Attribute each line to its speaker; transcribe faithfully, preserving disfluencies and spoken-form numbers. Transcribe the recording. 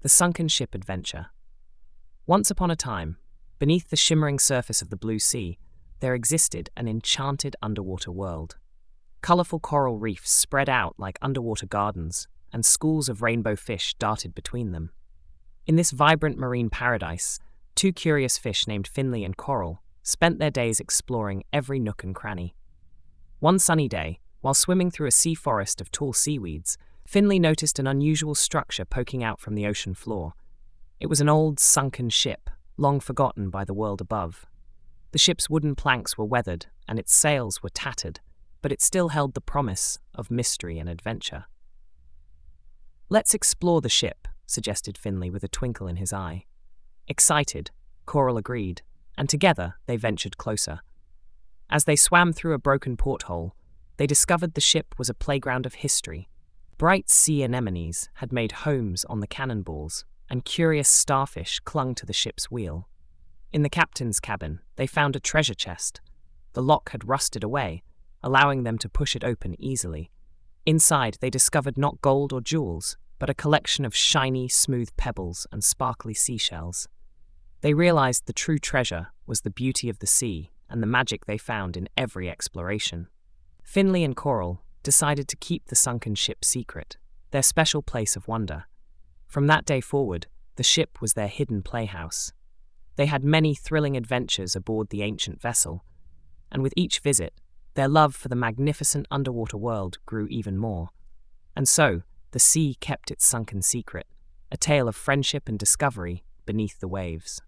Speaker 1: The Sunken Ship Adventure. Once upon a time, beneath the shimmering surface of the blue sea, there existed an enchanted underwater world. Colorful coral reefs spread out like underwater gardens, and schools of rainbow fish darted between them. In this vibrant marine paradise, two curious fish named Finley and Coral spent their days exploring every nook and cranny. One sunny day, while swimming through a sea forest of tall seaweeds, Finley noticed an unusual structure poking out from the ocean floor. It was an old, sunken ship, long forgotten by the world above. The ship's wooden planks were weathered, and its sails were tattered, but it still held the promise of mystery and adventure. "Let's explore the ship," suggested Finley with a twinkle in his eye. Excited, Coral agreed, and together they ventured closer. As they swam through a broken porthole, they discovered the ship was a playground of history. Bright sea anemones had made homes on the cannonballs, and curious starfish clung to the ship's wheel. In the captain's cabin, they found a treasure chest. The lock had rusted away, allowing them to push it open easily. Inside, they discovered not gold or jewels, but a collection of shiny, smooth pebbles and sparkly seashells. They realized the true treasure was the beauty of the sea and the magic they found in every exploration. Finley and Coral decided to keep the sunken ship secret, their special place of wonder. From that day forward, the ship was their hidden playhouse. They had many thrilling adventures aboard the ancient vessel, and with each visit, their love for the magnificent underwater world grew even more. And so, the sea kept its sunken secret, a tale of friendship and discovery beneath the waves.